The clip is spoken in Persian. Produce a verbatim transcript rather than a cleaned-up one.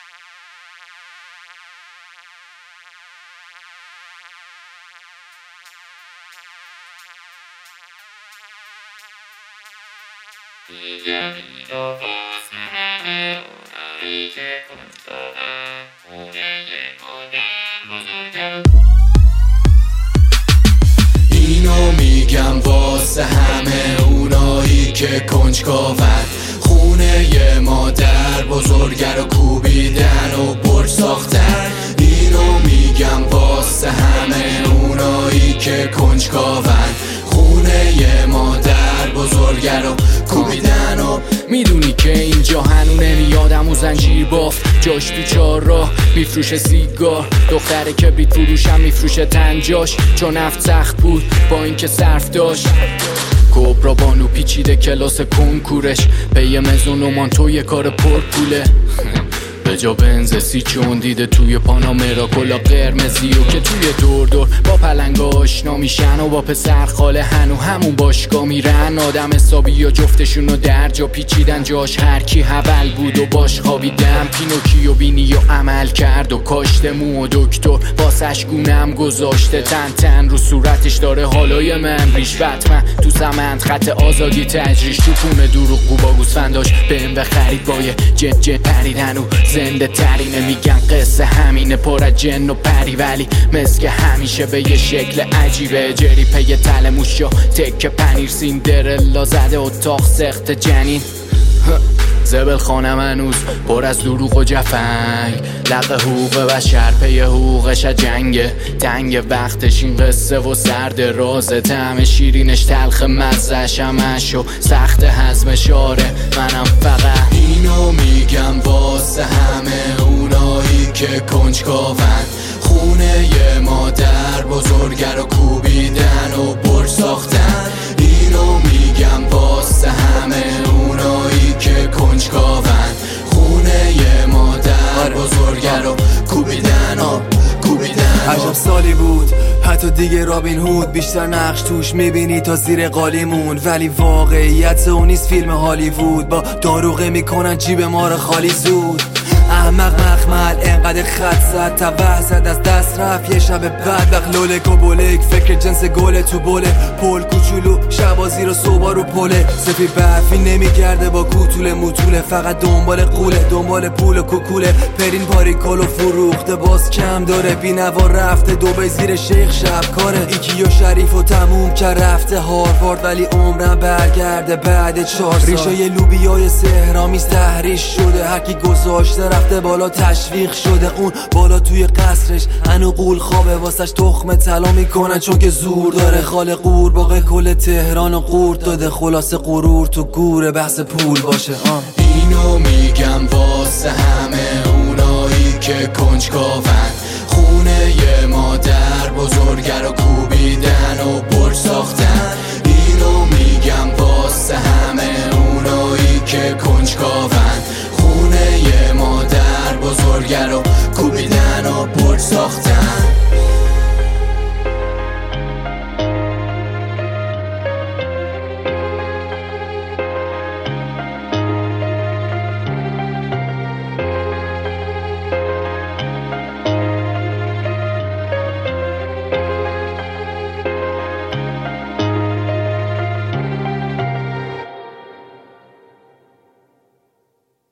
اینو میگم واسه همه اونایی که کنجکاون، خونه ی مادر بزرگه رو کوبیدن و برج ساختن. اینو میگم واسه همه اونایی که کنجکاون، خونه ی مادر بزرگه رو کوبیدن و میدونی که اینجا هنو نمیادم و زنجیر باف، جاش تو چار راه میفروشه سیگار، دختره کبریت فروشم میفروشه تنجاش، چون نفت سخت بود با اینکه صرف داشت. کبرا بانو پیچیده کلاس کنکورش، به یه مزون و مانتو یه کار پر پوله، به جا بنز سی چون دیده توی پانامرا کلا قرمزی و که توی دور دور با پلنگا آشنا میشن و با پسر خاله هنو همون باشگاه میرن. آدم حسابی یا جفتشون رو در جا پیچیدن، جاش هرکی حول بود و باش خوابیدم. پینوکیو بینی و عمل کرد و کاشته مو و دکتر واسش گونم گذاشته، تن تن رو صورتش داره حالای من ریش بطمن تو سمند خط آزادی تجریش، تو پونه دروغ گو با گوسفنداش بهم بخرید با یه جن جن پریدن و زنده ترینه. میگن قصه همینه پر از جن و پری، ولی مسک همیشه به یه شکل عجیبه. جری پی تل موشا تک پنیر، سیندرلا زده اتاق سخت جنین. زبل خانم هنوز پر از دروغ و جفنگ، لق حقوق بشر پی حقوقش جنگه. تنگ وقتش این قصه و سرد رازه، طعم شیرینش تلخ مزهش همش و سخت هضمش. آره منم فقط اینو میگم واسه همه اونایی که کنجکاون، خونه ی مادر بزرگه رو کوبیدن و برج ساختن. اینو میگم واسه همه اونایی که کنجکاون، خونه ی مادر بزرگه رو کوبیدن و کوبیدن. عجب سالی بود حتی دیگه رابین هود، بیشتر نقش توش میبینی تا زیر قالیمون، ولی واقعیت اون نیست فیلم هالیوود. با داروغه میکنن جیب ما رو خالی زود. احمق مخمل انقدر خط زد تا وحزد از دست رفت، یه شب بعد وقت لولک و بولک، فکر جنس گله تو بوله، پول کوچولو شبازی رو صبح رو پله، سفی برفی نمیگرده با کوتوله موتوله، فقط دنبال قوله دنبال پول و کوکوله. پرین پاریکول و فروخته باز کم داره، بینوا رفته دوبه زیر شیخ شب کاره، ایکی و شریف و تموم که رفته هاروارد، ولی عمرم برگرده بعد چهار سال. ریشه ی لوبیای سهرامیز تحریش شده، هرکی گذاشته رفته بالا تشویق شده، اون بالا توی قصرش هنو قول خوابه، واسش تخم طلا میکنن چون که زور داره. خال قورباغه کل تهران و قورت داده، خلاص غرور تو گوره بحث پول باشه. آن اینو میگم واسه همه اونایی که کنجکاون، خونه ی مادر بزرگه رو کوبیدن و